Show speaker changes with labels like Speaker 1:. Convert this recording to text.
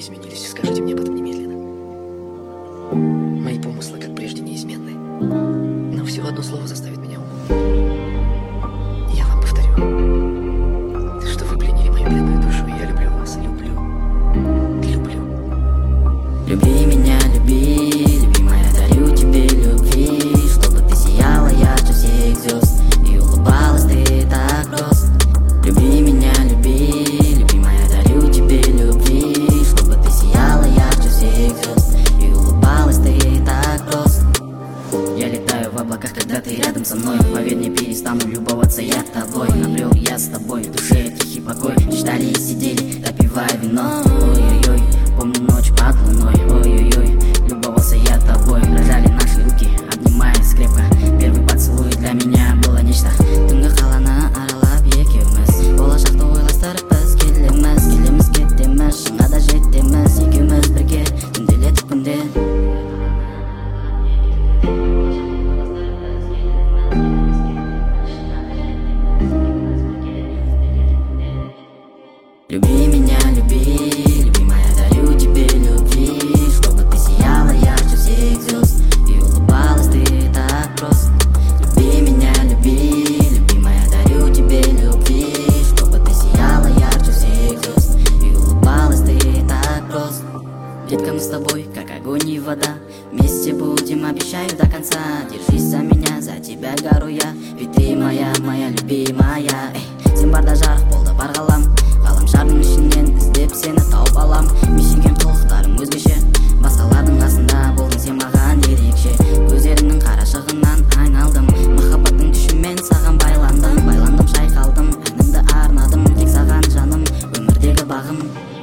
Speaker 1: изменились? Скажите мне об этом немедленно. Мои помыслы, как прежде, неизменны. Но всего одно слово заставит меня умолкнуть. Я вам повторю, что вы пленили мою бедную душу, и я люблю вас. Люблю.
Speaker 2: Люби меня, люби, любимая, дарю тебе любви, чтобы ты сияла ярче всех звезд и улыбалась ты так просто. Люби меня, люби, любимая, дарю тебе любви, чтобы ты сияла ярче всех звезд и улыбалась ты так просто. Я летаю в облаках, когда ты рядом со мной. Поверь, не перестану любоваться я тобой. Обрел я с тобой в душе тихий покой. Читали и сидели, допивая вино. Ой-ой-ой, помню ночь под луной. Ой-ой-ой, любовался я тобой. Дрожали наши руки, обнимаясь крепко. Первый поцелуй для меня было нечто. Түнгі қаланы аралап екеуміз, болашақты ойластырып біз келеміз кетеміз, шыңға да жетеміз екеуміз бірге түнделетіп күнде. Люби меня, люби, любимая, дарю тебе любви, чтобы ты сияла ярче всех звезд и улыбалась ты так просто. Люби меня, люби, любимая, дарю тебе любви, чтобы ты сияла ярче всех звезд и улыбалась ты так просто. Детка, мы с тобой, как огонь и вода, вместе будем, обещаю, до конца. Держись за меня, за тебя гору я, ведь ты моя любимая. Сен барда жарық болды бар ғалам, ғаламшардың ішінен іздеп сені тауып алам. Мен сүйген қылықтарым өзгеше, басқалардың қасында болдың сен маған ерекше. Көздеріңнің қарашығынан айналдым, махаббаттың күшімен саған байландым, шайқалдым, әнімді арнадым тек саған жаным, өмірдегі бағым.